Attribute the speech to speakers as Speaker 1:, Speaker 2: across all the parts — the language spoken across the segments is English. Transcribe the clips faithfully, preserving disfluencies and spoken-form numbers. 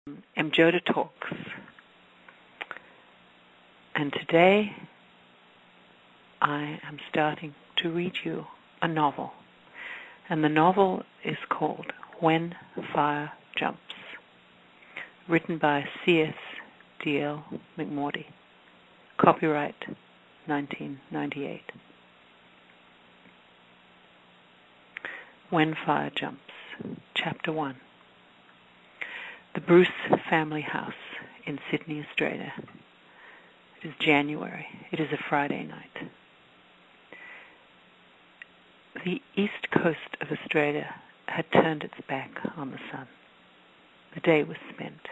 Speaker 1: Mjoda Talks, and today I am starting to read you a novel, and the novel is called When Fire Jumps, written by C S D L McMurdy, copyright nineteen ninety-eight. When Fire Jumps, Chapter one. The Bruce family house in Sydney, Australia. It is January. It is a Friday night. The east coast of Australia had turned its back on the sun. The day was spent.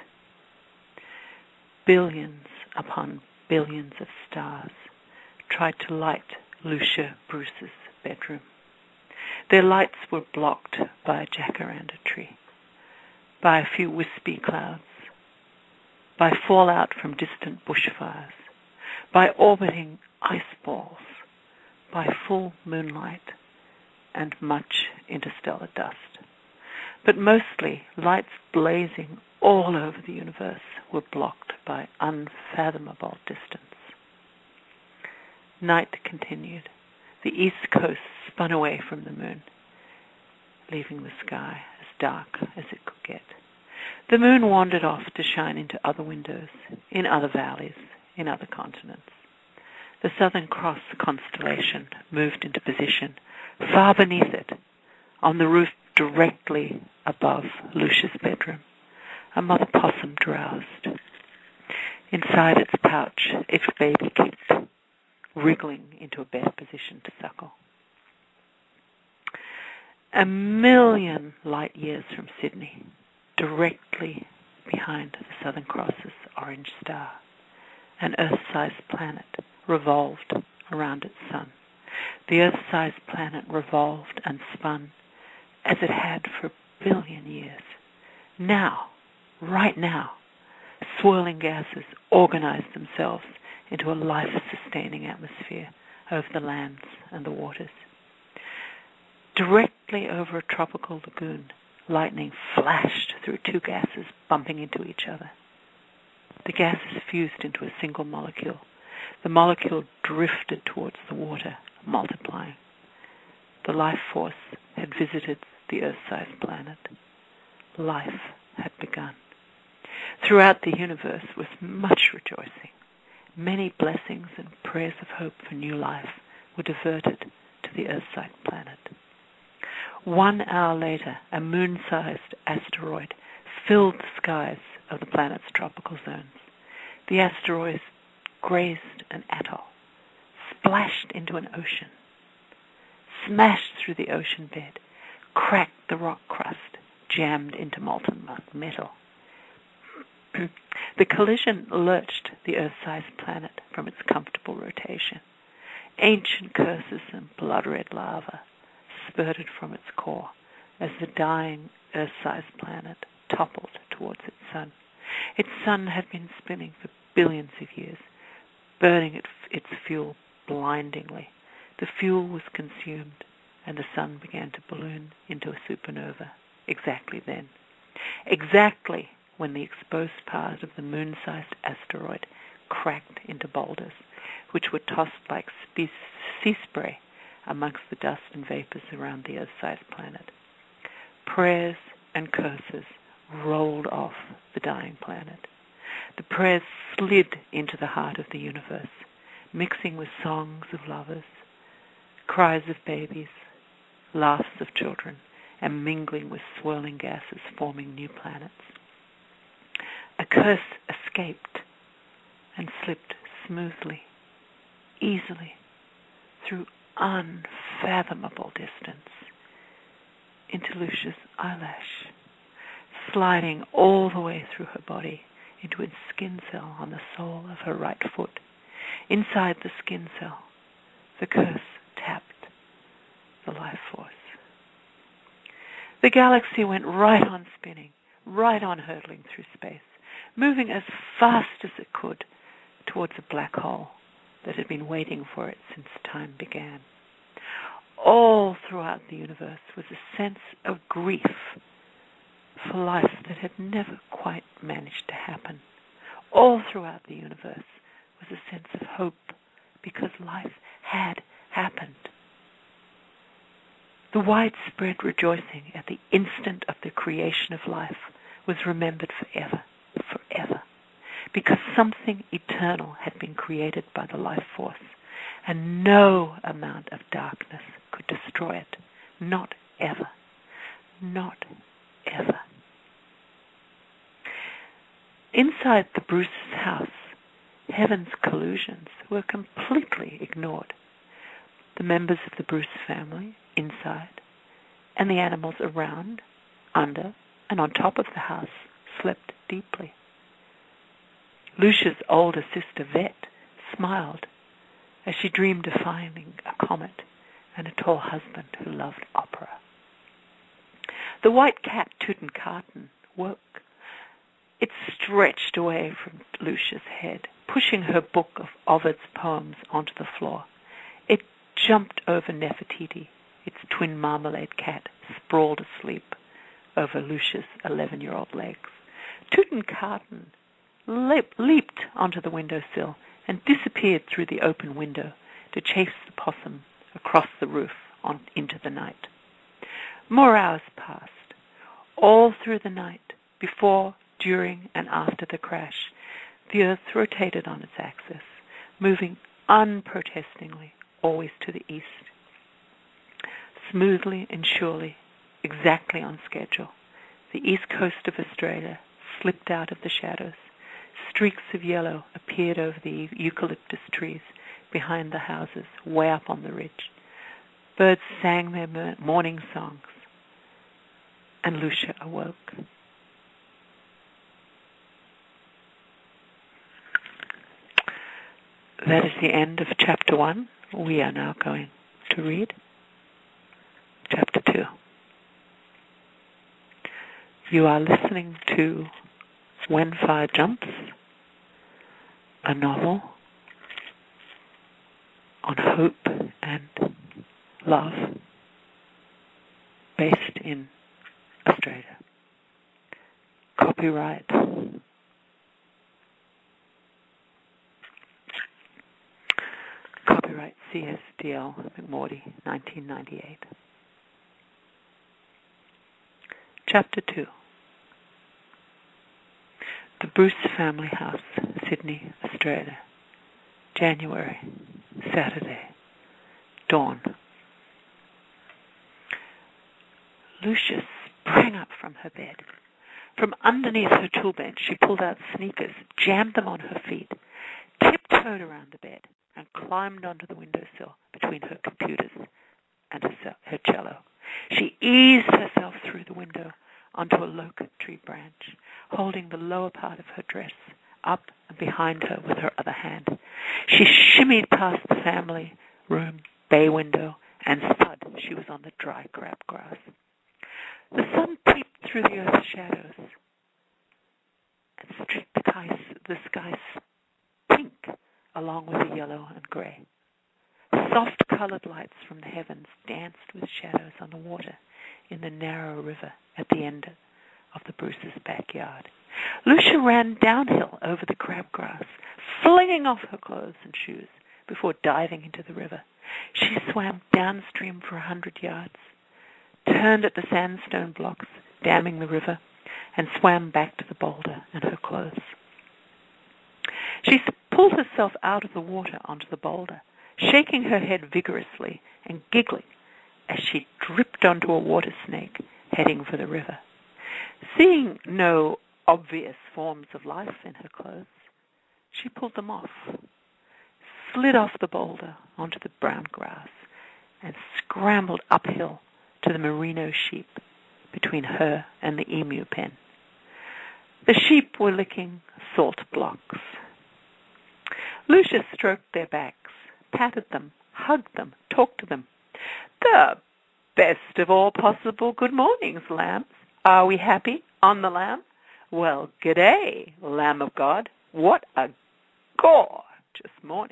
Speaker 1: Billions upon billions of stars tried to light Lucia Bruce's bedroom. Their lights were blocked by a jacaranda tree, by a few wispy clouds, by fallout from distant bushfires, by orbiting ice balls, by full moonlight, and much interstellar dust. But mostly, lights blazing all over the universe were blocked by unfathomable distance. Night continued. The east coast spun away from the moon, leaving the sky as dark as it could get. The moon wandered off to shine into other windows, in other valleys, in other continents. The Southern Cross constellation moved into position far beneath it, on the roof directly above Lucia's bedroom. A mother possum drowsed. Inside its pouch, its baby kicked, wriggling into a better position to suckle. A million light years from Sydney, directly behind the Southern Cross's orange star, an Earth-sized planet revolved around its sun. The Earth-sized planet revolved and spun as it had for a billion years. Now, right now, swirling gases organized themselves into a life-sustaining atmosphere over the lands and the waters. Directly over a tropical lagoon, lightning flashed through two gases bumping into each other. The gases fused into a single molecule. The molecule drifted towards the water, multiplying. The life force had visited the Earth-sized planet. Life had begun. Throughout the universe was much rejoicing. Many blessings and prayers of hope for new life were diverted to the Earth-sized planet. One hour later, a moon-sized asteroid filled the skies of the planet's tropical zones. The asteroid grazed an atoll, splashed into an ocean, smashed through the ocean bed, cracked the rock crust, jammed into molten metal. The collision lurched the Earth-sized planet from its comfortable rotation. Ancient curses and blood-red lava spurted from its core as the dying Earth-sized planet toppled towards its sun. Its sun had been spinning for billions of years, burning it, its fuel blindingly. The fuel was consumed, and the sun began to balloon into a supernova exactly then. Exactly when the exposed part of the moon-sized asteroid cracked into boulders, which were tossed like sea spray amongst the dust and vapors around the Earth-sized planet. Prayers and curses rolled off the dying planet. The prayers slid into the heart of the universe, mixing with songs of lovers, cries of babies, laughs of children, and mingling with swirling gases forming new planets. A curse escaped and slipped smoothly, easily, through unfathomable distance into Lucia's eyelash, sliding all the way through her body into its skin cell on the sole of her right foot. Inside the skin cell, the curse tapped the life force. The galaxy went right on spinning, right on hurtling through space, moving as fast as it could towards a black hole that had been waiting for it since time began. All throughout the universe was a sense of grief for life that had never quite managed to happen. All throughout the universe was a sense of hope because life had happened. The widespread rejoicing at the instant of the creation of life was remembered forever, forever, because something eternal had been created by the life force, and no amount of darkness could destroy it. Not ever. Not ever. Inside the Bruce's house, heaven's collusions were completely ignored. The members of the Bruce family, inside, and the animals around, under, and on top of the house slept deeply. Lucia's older sister, Vet, smiled as she dreamed of finding a comet and a tall husband who loved opera. The white cat, Tutankhaten, woke. It stretched away from Lucia's head, pushing her book of Ovid's poems onto the floor. It jumped over Nefertiti, its twin marmalade cat, sprawled asleep over Lucia's eleven-year-old legs. Tutankhaten leap, leaped onto the windowsill and disappeared through the open window to chase the possum across the roof on into the night. More hours passed. All through the night, before, during, and after the crash, the Earth rotated on its axis, moving unprotestingly, always to the east. Smoothly and surely, exactly on schedule, the east coast of Australia slipped out of the shadows. Streaks of yellow appeared over the eucalyptus trees behind the houses, way up on the ridge. Birds sang their morning songs, and Lucia awoke. That is the end of chapter one. We are now going to read chapter two. You are listening to When Fire Jumps, a novel on hope and love based in Australia. Copyright Copyright C S D L McMorty, nineteen ninety-eight. Chapter two. The Bruce Family House, Sydney, Australia. January, Saturday, dawn. Lucia sprang up from her bed. From underneath her tool bench, she pulled out sneakers, jammed them on her feet, tiptoed around the bed, and climbed onto the windowsill between her computers and her, her cello. She eased herself through the window onto a locust tree branch, holding the lower part of her dress up and behind her with her other hand. She shimmied past the family room bay window, and thud, she was on the dry crab grass. The sun peeped through the earth's shadows and streaked the sky, the sky pink along with the yellow and grey. Soft-coloured lights from the heavens danced with shadows on the water in the narrow river at the end of the Bruce's backyard. Lucia ran downhill over the crabgrass, flinging off her clothes and shoes before diving into the river. She swam downstream for a hundred yards, turned at the sandstone blocks, damming the river, and swam back to the boulder and her clothes. She pulled herself out of the water onto the boulder, shaking her head vigorously and giggling as she dripped onto a water snake heading for the river. Seeing no obvious forms of life in her clothes, she pulled them off, slid off the boulder onto the brown grass, and scrambled uphill to the merino sheep between her and the emu pen. The sheep were licking salt blocks. Lucia stroked their backs, patted them, hugged them, talked to them. The best of all possible good mornings, lambs. Are we happy on the lamb? Well, g'day, Lamb of God. What a gorgeous morning.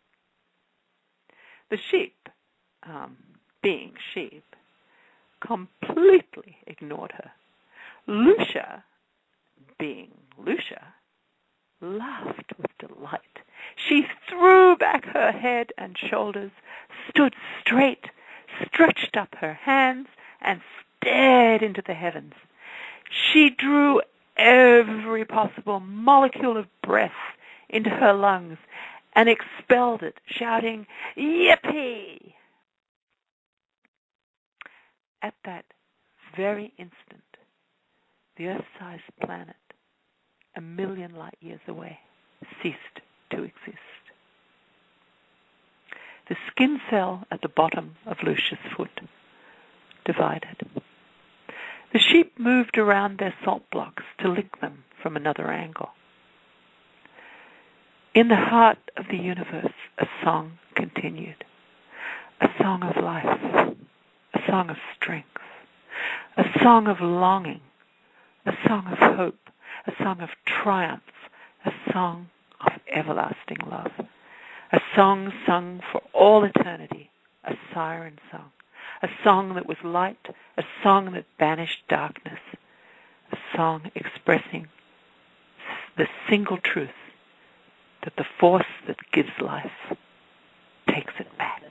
Speaker 1: The sheep, um, being sheep, completely ignored her. Lucia, being Lucia, laughed with delight. She threw back her head and shoulders, stood straight, stretched up her hands, and stared into the heavens. She drew every possible molecule of breath into her lungs and expelled it, shouting, "Yippee!" At that very instant, the Earth-sized planet, a million light years away, ceased to exist. The skin cell at the bottom of Lucia's foot divided. The sheep moved around their salt blocks to lick them from another angle. In the heart of the universe, a song continued. A song of life, a song of strength, a song of longing, a song of hope, a song of triumph, a song of everlasting love, a song sung for all eternity, a siren song, a song that was light, a song that banished darkness, a song expressing the single truth that the force that gives life takes it back.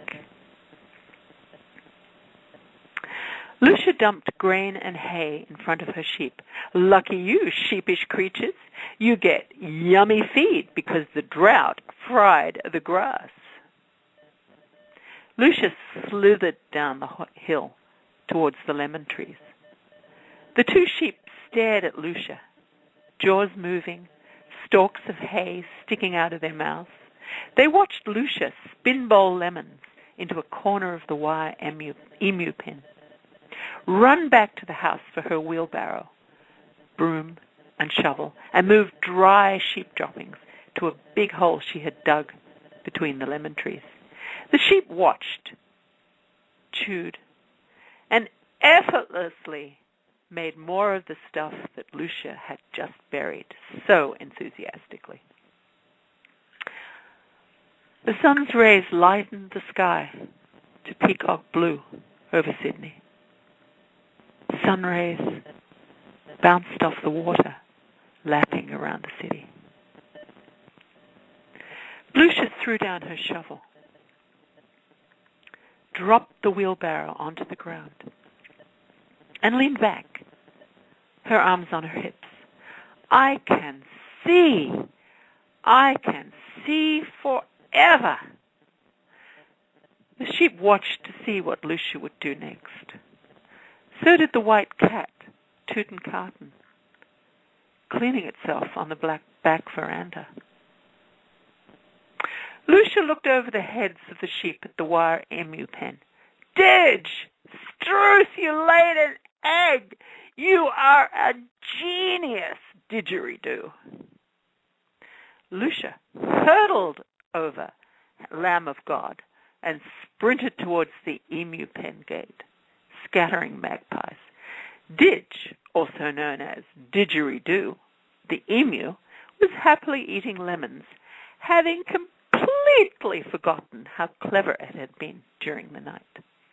Speaker 1: Lucia dumped grain and hay in front of her sheep. Lucky you, sheepish creatures. You get yummy feed because the drought fried the grass. Lucia slithered down the hill towards the lemon trees. The two sheep stared at Lucia, jaws moving, stalks of hay sticking out of their mouths. They watched Lucia spin bowl lemons into a corner of the wire emu, emu pen, run back to the house for her wheelbarrow, broom and shovel, and move dry sheep droppings to a big hole she had dug between the lemon trees. The sheep watched, chewed, and effortlessly made more of the stuff that Lucia had just buried so enthusiastically. The sun's rays lightened the sky to peacock blue over Sydney. Sun rays bounced off the water, lapping around the city. Lucia threw down her shovel, dropped the wheelbarrow onto the ground, and leaned back, her arms on her hips. I can see, I can see forever. The sheep watched to see what Lucia would do next. So did the white cat, Tutankhaten, cleaning itself on the black back veranda. Lucia looked over the heads of the sheep at the wire emu pen. Didge! Struth, you laid an egg! You are a genius, didgeridoo. Lucia hurtled over Lamb of God and sprinted towards the emu pen gate, scattering magpies. Didge, also known as Didgeridoo, the emu, was happily eating lemons, having completely forgotten how clever it had been during the night.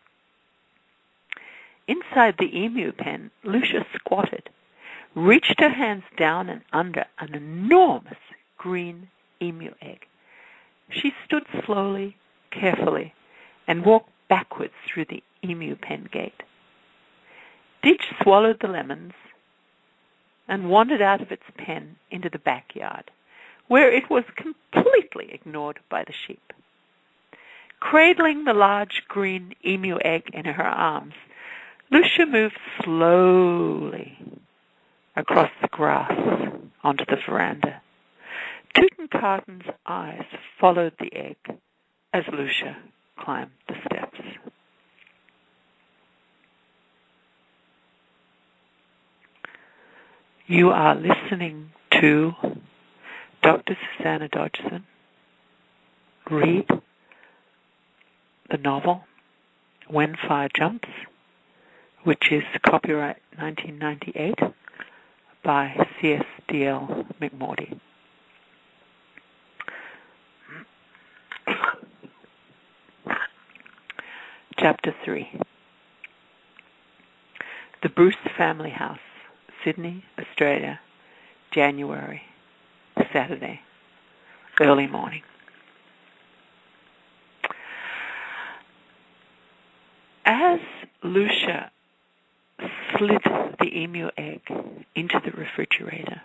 Speaker 1: Inside the emu pen, Lucia squatted, reached her hands down and under an enormous green emu egg. She stood slowly, carefully, and walked backwards through the emu pen gate. Didge swallowed the lemons and wandered out of its pen into the backyard, where it was completely ignored by the sheep. Cradling the large green emu egg in her arms, Lucia moved slowly across the grass onto the veranda. Tutankhaten's eyes followed the egg as Lucia climbed the steps. You are listening to Doctor Susanna Dodgson read the novel When Fire Jumps, which is copyright nineteen ninety-eight by C S D L McMurdy. Chapter three. The Bruce Family House, Sydney, Australia, January, Saturday, early morning. As Lucia slid the emu egg into the refrigerator,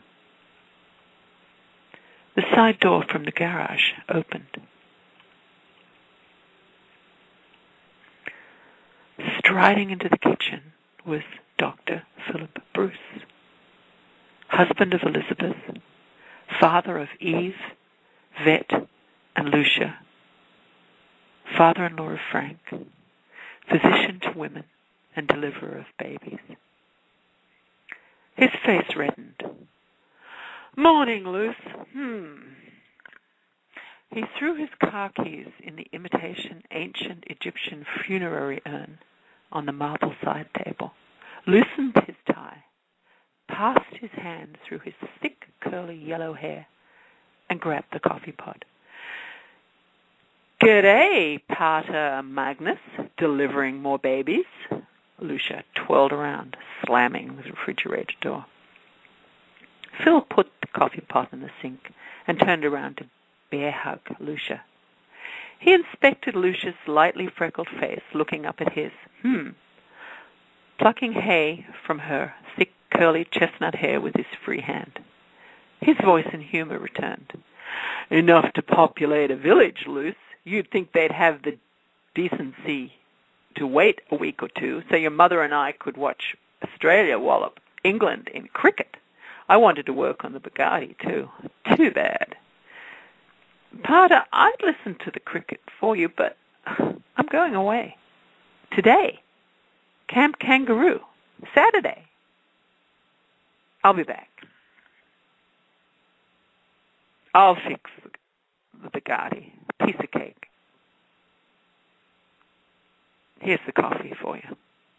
Speaker 1: the side door from the garage opened. Striding into the kitchen was Doctor Philip Bruce, husband of Elizabeth, father of Eve, Vet, and Lucia, father-in-law of Frank, physician to women, and deliverer of babies. His face reddened. "Morning, Luce. Hmm." He threw his car keys in the imitation ancient Egyptian funerary urn on the marble side table, loosened his tie, passed his hand through his thick, curly yellow hair, and grabbed the coffee pot. "G'day, Pater Magnus, delivering more babies." Lucia twirled around, slamming the refrigerator door. Phil put the coffee pot in the sink and turned around to bear hug Lucia. He inspected Lucia's lightly freckled face, looking up at his. Hmm. Plucking hay from her thick, curly chestnut hair with his free hand. His voice and humor returned. "Enough to populate a village, Luce. You'd think they'd have the decency to wait a week or two so your mother and I could watch Australia wallop England in cricket. I wanted to work on the Bugatti, too. Too bad. Pater, I'd listen to the cricket for you, but I'm going away. Today. Camp Kangaroo. Saturday. I'll be back. I'll fix the Bugatti. Piece of cake. Here's the coffee for you."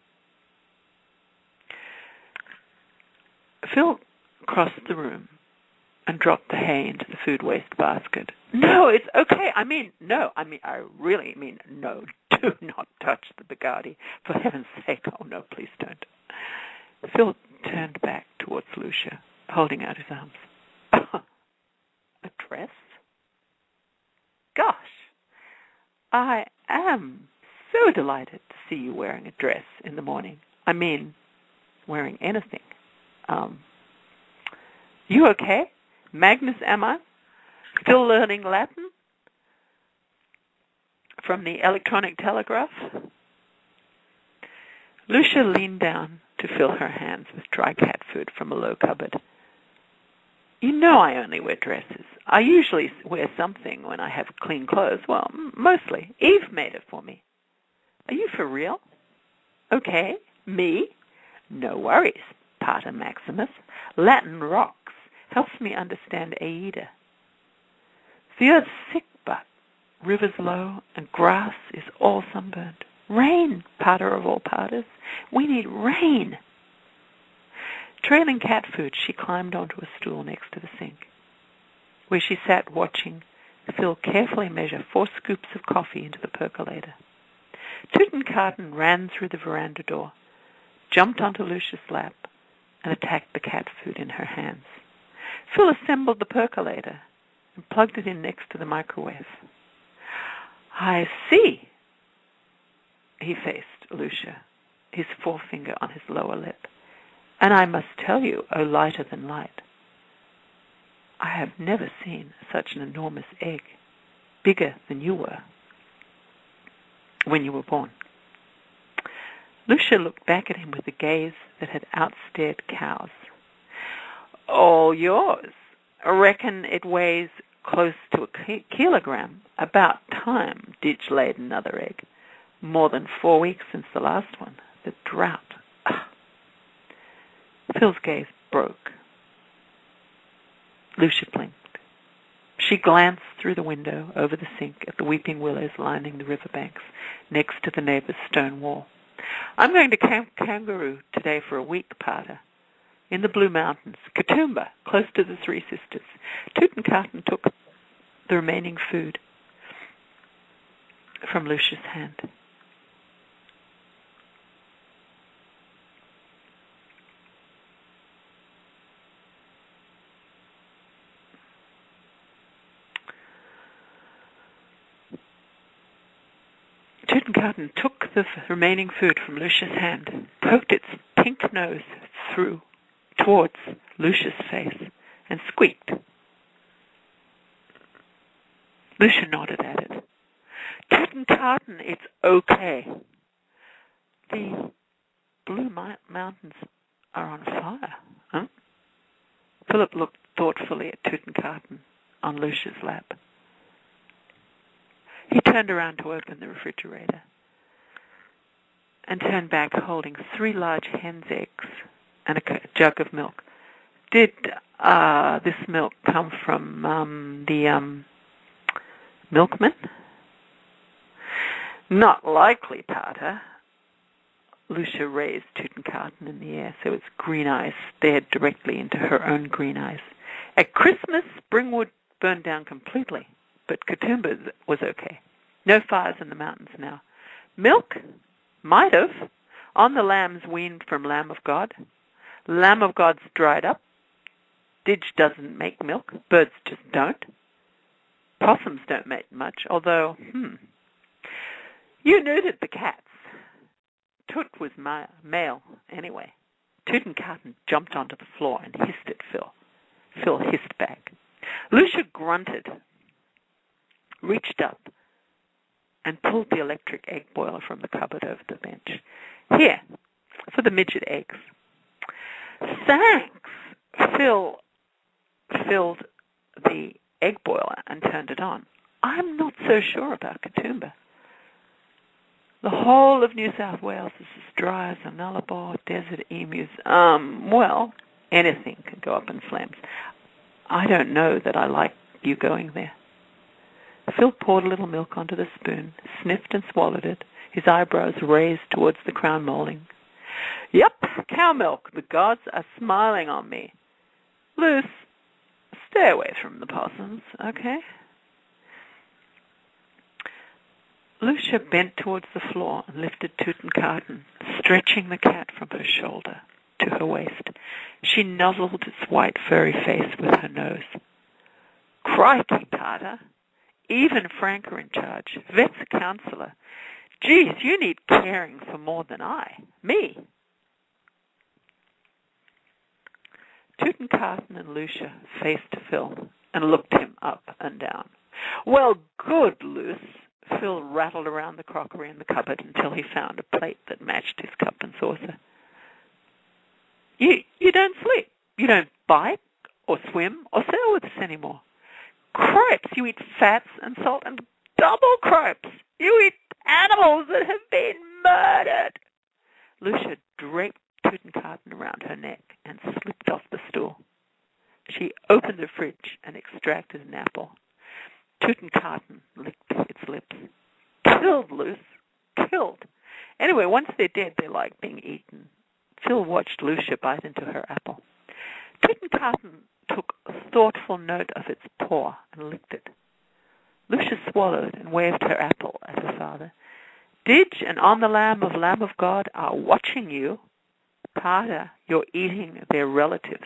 Speaker 1: Phil crossed the room and dropped the hay into the food waste basket. "No, it's okay. I mean, no. I mean, I really mean no. Do not touch the Bugatti. For heaven's sake. Oh, no, please don't." Phil turned back towards Lucia, holding out his arms. "A dress? Gosh, I am so delighted to see you wearing a dress in the morning. I mean, wearing anything. Um, you okay? Magnus, am I? Still learning Latin? From the electronic telegraph?" Lucia leaned down to fill her hands with dry cat food from a low cupboard. "You know I only wear dresses. I usually wear something when I have clean clothes. Well, mostly. Eve made it for me. Are you for real? Okay. Me? No worries, Pater Maximus. Latin rocks. Helps me understand Aida. The earth's sick, but river's low and grass is all sunburned. Rain, Pater of all paters. We need rain." Trailing cat food, she climbed onto a stool next to the sink, where she sat watching Phil carefully measure four scoops of coffee into the percolator. Tutankhaten ran through the veranda door, jumped onto Lucia's lap, and attacked the cat food in her hands. Phil assembled the percolator and plugged it in next to the microwave. "I see." He faced Lucia, his forefinger on his lower lip. "And I must tell you, O lighter than light, I have never seen such an enormous egg, bigger than you were when you were born." Lucia looked back at him with a gaze that had outstared cows. "All yours. I reckon it weighs close to a ki- kilogram. About time Ditch laid another egg. More than four weeks since the last one. The drought. Ah." Phil's gaze broke. Lucia blinked. She glanced through the window over the sink at the weeping willows lining the riverbanks next to the neighbor's stone wall. "I'm going to Camp Kangaroo today for a week, Pater. In the Blue Mountains, Katoomba, close to the Three Sisters." Tutankhaten took the remaining food from Lucia's hand. Tutankhaten took the f- remaining food from Lucia's hand, poked its pink nose through towards Lucia's face, and squeaked. Lucia nodded at it. Tutankhaten, it's okay. The Blue Mi- Mountains are on fire, huh? Philip looked thoughtfully at Tutankhaten on Lucia's lap. He turned around to open the refrigerator and turned back holding three large hen's eggs and a jug of milk. Did uh, this milk come from um, the um, milkman? Not likely, Pater. Lucia raised Tutankhaten in the air so its green eyes stared directly into her own green eyes. At Christmas, Springwood burned down completely, but Katoomba was okay. No fires in the mountains now. Milk? Might have. On the lambs weaned from Lamb of God. Lamb of God's dried up. Didge doesn't make milk. Birds just don't. Possums don't make much, although, hmm. You neutered the cats. Toot was ma- male, anyway. Tutankhaten jumped onto the floor and hissed at Phil. Phil hissed back. Lucia grunted, reached up, and pulled the electric egg boiler from the cupboard over the bench. Here, for the midget eggs. Thanks! Phil filled the egg boiler and turned it on. I'm not so sure about Katoomba. The whole of New South Wales is as dry as a Nullarbor desert emus. Um, well, anything can go up in flames. I don't know that I like you going there. Phil poured a little milk onto the spoon, sniffed and swallowed it, his eyebrows raised towards the crown molding. Yep, cow milk. The gods are smiling on me. Luce, stay away from the possums, okay? Lucia bent towards the floor and lifted Tutankhaten, stretching the cat from her shoulder to her waist. She nuzzled its white furry face with her nose. Crikey, Pater. Even Frank are in charge. Vet's a counselor. Geez, you need caring for more than I. Me. Tutankhaten and Lucia faced Phil and looked him up and down. Well, good, Luce. Phil rattled around the crockery in the cupboard until he found a plate that matched his cup and saucer. You you don't sleep. You don't bike or swim or sail with us anymore. Cripes, you eat fats and salt and double cripes. You eat animals that have been murdered. Lucia draped Tutankhaten around her neck and slipped off the stool. She opened the fridge and extracted an apple. Tutankhaten licked its lips. Killed, Luce. Killed. Anyway, once they're dead, they like being eaten. Phil watched Lucia bite into her apple. Tutankhaten took thoughtful note of its paw and licked it. Lucia swallowed and waved her apple at her father. Didge and On the Lamb of Lamb of God are watching you. Pater, you're eating their relatives.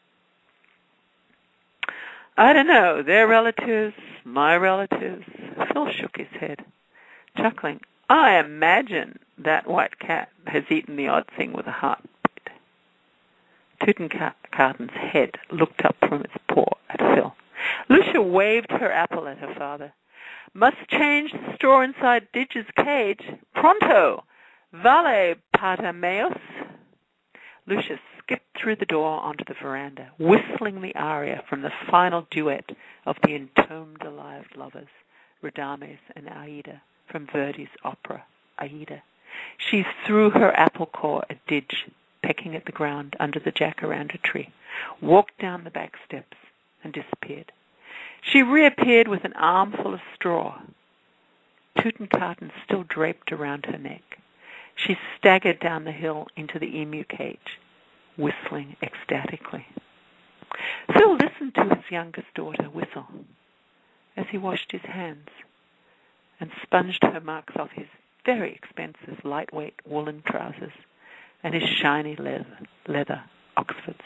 Speaker 1: I don't know, their relatives, my relatives. Phil shook his head, chuckling. I imagine that white cat has eaten the odd thing with a heartbeat. Tutankhaten's head looked up from its paw at Phil. Lucia waved her apple at her father. Must change the straw inside Didge's cage. Pronto! Vale, Pater Meus. Lucia skipped through the door onto the veranda, whistling the aria from the final duet of the entombed alive lovers, Radames and Aida, from Verdi's opera, Aida. She threw her apple core at Didge, pecking at the ground under the jacaranda tree, walked down the back steps, and disappeared. She reappeared with an armful of straw, Tutankhaten still draped around her neck. She staggered down the hill into the emu cage, whistling ecstatically. Phil listened to his youngest daughter whistle as he washed his hands and sponged her marks off his very expensive lightweight woolen trousers and his shiny leather, leather Oxfords.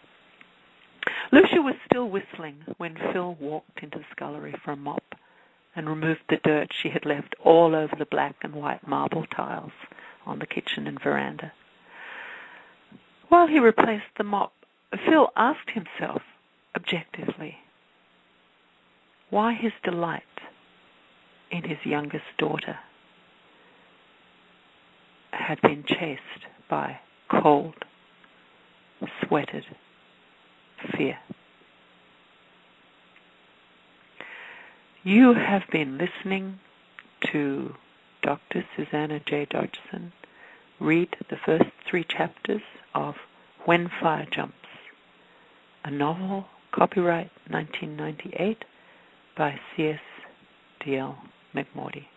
Speaker 1: Lucia was still whistling when Phil walked into the scullery for a mop and removed the dirt she had left all over the black and white marble tiles on the kitchen and veranda. While he replaced the mop, Phil asked himself, objectively, why his delight in his youngest daughter had been chased by cold, sweated fear. You have been listening to Doctor Susanna J. Dodgson read the first three chapters of When Fire Jumps, a novel, copyright nineteen ninety-eight, by C S D L McMurdy.